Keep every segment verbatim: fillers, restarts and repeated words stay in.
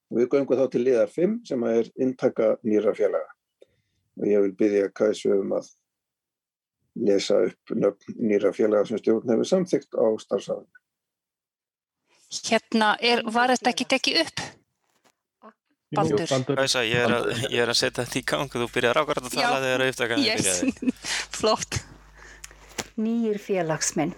Við göngum þá til liðar fimm sem er inntaka nýrra félaga. Og ég vil biðja Kajsu um að lesa upp nöfn nýrra félaga sem stjórn hefur samþykkt á starfsáætlun. Hérna, er, var þetta ekki tekið upp? Baldur. Jú, Baldur. Kajsa, ég er að, ég er að setja þetta í gang, þú byrjar ákvæmt að tala þegar upptakan byrjaði. Yes, flott. Nýir félagsmenn.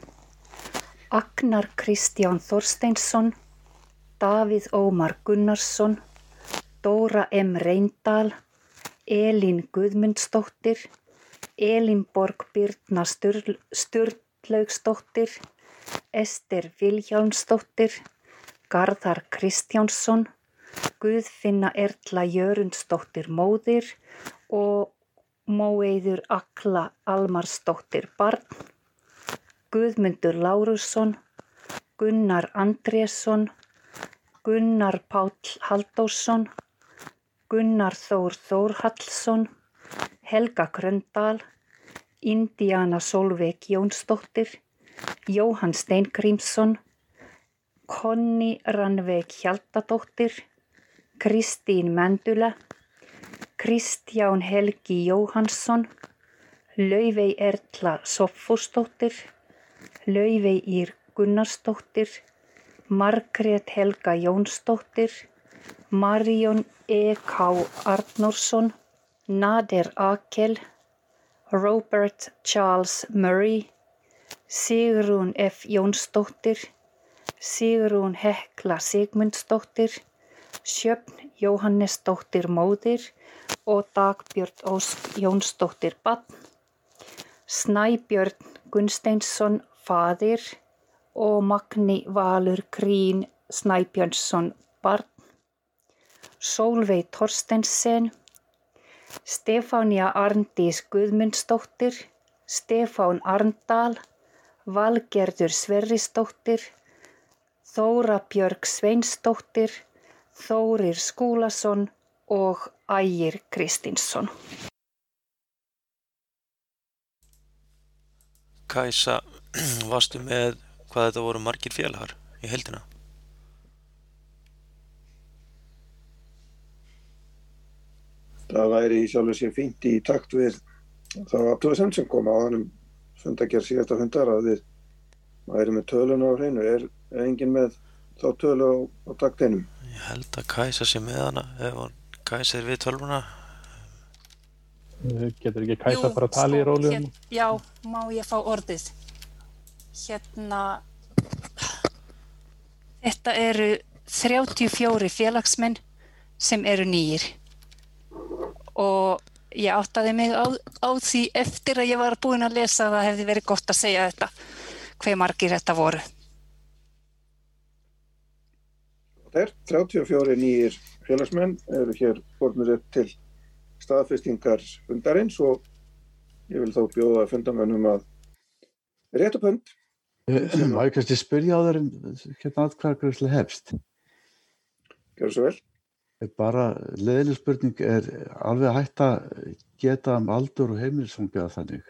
Agnar Kristján Þorsteinsson, Davíð Ómar Gunnarsson, Dóra M. Reyndal, Elín Guðmundsdóttir, Elínborg Birna Sturl, Sturlaugsdóttir, Ester Vilhjálmsdóttir, Garðar Kristjánsson, Guðfinna Erla Jörundsdóttir móðir og Móeiður Agla Almarsdóttir barn, Guðmundur Lárusson, Gunnar Andrésson, Gunnar Páll Halldórsson, Gunnar Þór Þórhallsson, Helga Gröndal, Indiana Sólveig Jónsdóttir, Jóhann Steingrímsson, Conny Rannveig Hjaldadóttir, Kristín Mendula, Kristján Helgi Jóhannsson, Laufey Erla Soffúsdóttir, Laufey Ýr Gunnarsdóttir, Margrét Helga Jónsdóttir, Marion E. K. Arnórsson, Nader Akel, Robert Charles Murray, Sigrún F. Jónsdóttir, Sigrún Hekla Sigmundsdóttir, Sjöfn Jóhannesdóttir móðir og Dagbjörn Ósk Jónsdóttir barn, Snæbjörn Gunnsteinsson faðir og Magni Valur Krín Snæbjörnsson barn, Sólveig Thorstensen, Stefánía Arndís Guðmundsdóttir, Stefán Arndal, Valgerður Sverrisdóttir, Þóra Björg Sveinsdóttir, Þórir Skúlason og Ægir Kristinsson. Kajsa, varstu með hvað þetta voru margir félagar í heildina? Það væri í sjálfu sér fínt í takt við þá athugasemd sem kom á þannum fundargerð síðasta fundar að við væri með töluna á hreinu. Er, er enginn með þá tölu á, á taktinum? Ég held að Kajsa sé með hana, ef hún Kajsa er við tölvuna. Getur ekki Kajsa bara að tala í róli? Hér, já, má ég fá orðið? Hérna, þetta eru þrjátíu og fjórir félagsmenn sem eru nýir og ég áttaði mig á, á því eftir að ég var búin að lesa að það hefði verið gott að segja þetta, hve margir þetta voru. Þeir þrjátíu og fjórir nýir félagsmenn eru hér bornir upp til staðfestingar fundarins og ég vil þá bjóða fundamönnum að rétta upp hönd. Má ég kannski spyrja á þeir um hérna atkvæðagreiðsla hefst? Gjörðu svo vel. Bara leiðileg spurning, er alveg hægt að geta um aldur og heimilisfangja þannig?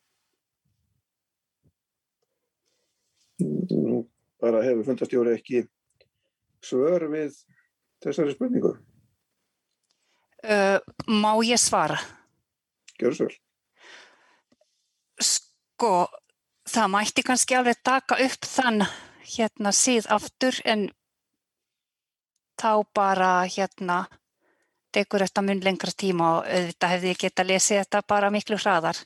Nú bara hefur fundarstjóri ekki svör við þessari spurningu. Uh, má ég svara? Gjörðu svo vel. Sko, það mætti kannski alveg taka upp þann hérna síð aftur en þá bara hérna tekur þetta mun lengra tíma og auðvitað hefði ég getað lesið þetta bara miklu hraðar.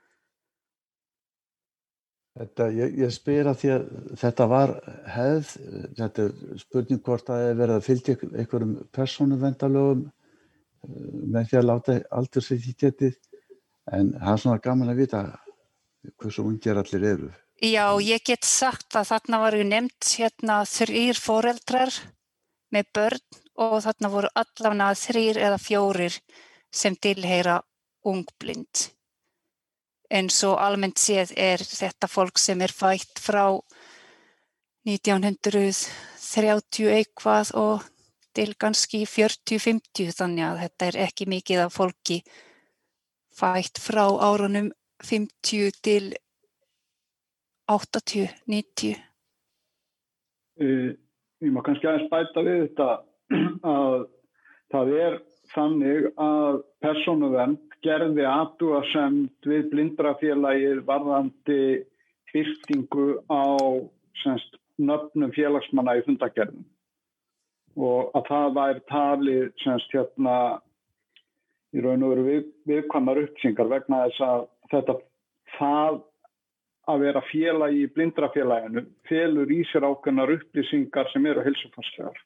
Þetta, ég, ég spyr að því að þetta var hefð, þetta er spurning hvort að það er verið að fylgja einhverjum persónuverndarlögum með því að láta aldur sér í getið, en það er svona gaman að vita hversu ungir allir eru. Já, ég get sagt að þarna varu nefnt hérna þrír foreldrar með börn og þarna voru allavega þrír eða fjórir sem tilheyra ungblind. En svo almennt séð er þetta fólk sem er fætt frá nítján hundruð þrjátíu eitthvað og til kannski fjörutíu fimmtíu, þannig að þetta er ekki mikið af fólki fætt frá árunum fimmtíu til áttatíu, níutíu. Uh, ég má kannski aðeins bæta við þetta að það er þannig að persónuvernd gerði athugasemd við blindrafélagið varðandi birtingu á semst nöfnum félagsmanna í fundargerðum og að það væri talið semst hérna í raun og veru við, viðkvæmar upplýsingar vegna þess að þetta það að vera félagi í blindrafélaginu felur í sér ákveðnar upplýsingar sem eru heilsufarslegar.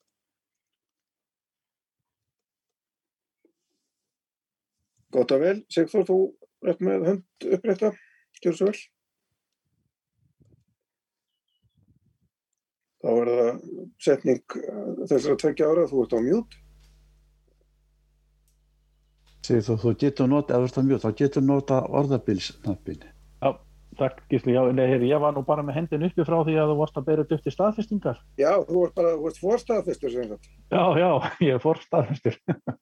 Gott og vel. Sigþór, þú ert með hönd upprétta. Gjörðu svo vel. Þá er það setning þessara tveggja ára. Þú ert á mute. Sigþór, þú getur nota, ef þú ert á mute, þá getur nota orðabilsknappinn. Já, takk Gísli. Já, nei, heyri, ég var nú bara með hendin uppi frá því að þú varst að bera upp til staðfestingar. Já, þú ert bara, þú ert forstaðfestur, sem sagt. Já, já, ég er forstaðfestur.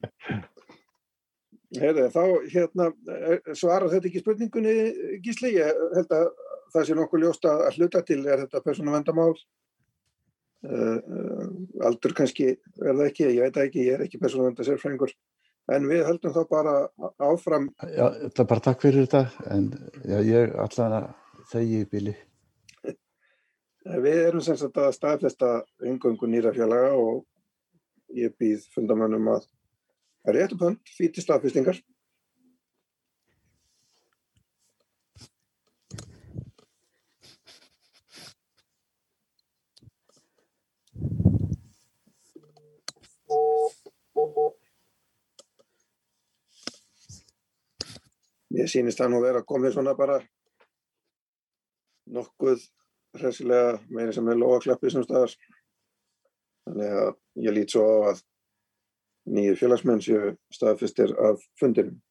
Heyrðu, þá hérna svarar þetta ekki spurningunni, Gísli. Ég held að það sé nokkuð ljóst að hluta til er þetta persónuverndarmál. Uh, uh, aldur kannski er það ekki, ég veit það ekki, ég er ekki persónuverndarsérfræðingur. En við höldum þá bara áfram. Já, það bara takk fyrir þetta, en já, ég allan að þegi í bili. Við erum sem sagt að staðfesta eingöngu nýra félaga og ég býð fundamönnum að rétt upp hönd, því til staðfestingar. Mér sýnist það nú vera komið svona bara nokkuð hressilega meira sem er lógaklappi sem staðar. Þannig að ég lít svo á að nýju félagsmenn séu staðfestir af fundinum.